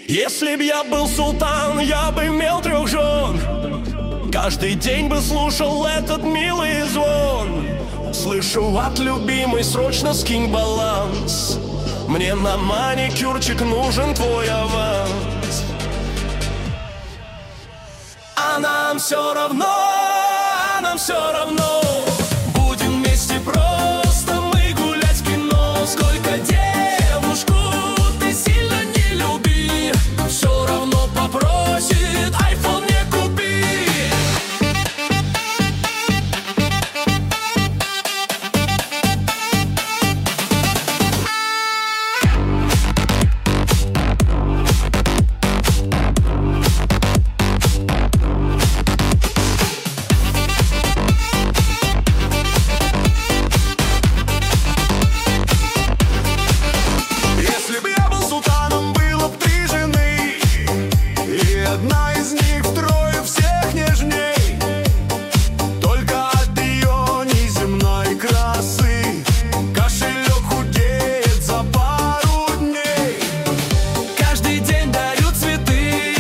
Если б я был султан, я бы имел 3 жен. Каждый день бы слушал этот милый звон. Слышу от любимой: срочно скинь баланс. Мне на маникюрчик нужен твой аванс. А нам все равно, а нам все равно. Будем вместе просто мы гулять в кино. Сколько девушку ты сильно не люби, все равно попросит айфон мне купи. Одна из них втрое всех нежней. Только от ее неземной красы кошелек худеет за пару дней. Каждый день дарю цветы,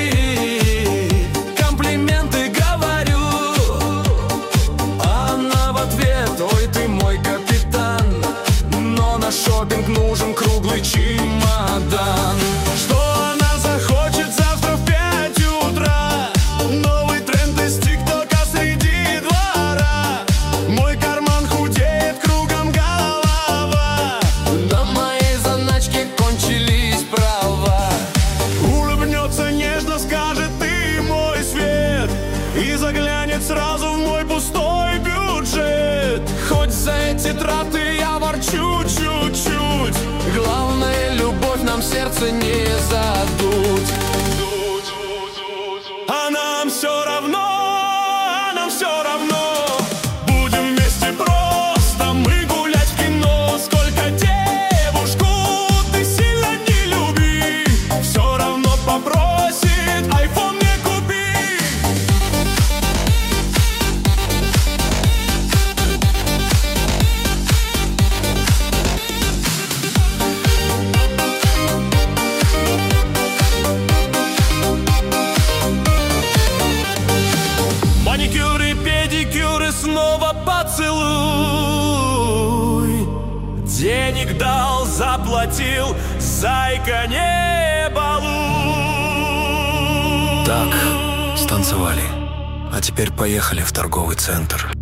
комплименты говорю. Она в ответ: ой, ты мой капитан. Но на шопинг нужен круглый чемодан. Что она захочет завтра в 5 утра? Новый тренд из ТикТока среди двора. Мой карман худеет, кругом голова. На моей заначке кончились права. Улыбнется нежно, скажет: ты мой свет, и заглянет сразу в мой пустой бюджет. Хоть за эти траты я ворчу чуть-чуть. Главное, любовь нам в сердце не задуть. А нам все равно, а нам все равно. Будем вместе просто мы гулять в кино. Сколько девушку ты сильно не люби, все равно попросит айфон мне купи. Маникюры, педикюры, снова поцелуй. Денег дал, заплатил, зайка, не балуй. Так, станцевали. А теперь поехали в торговый центр.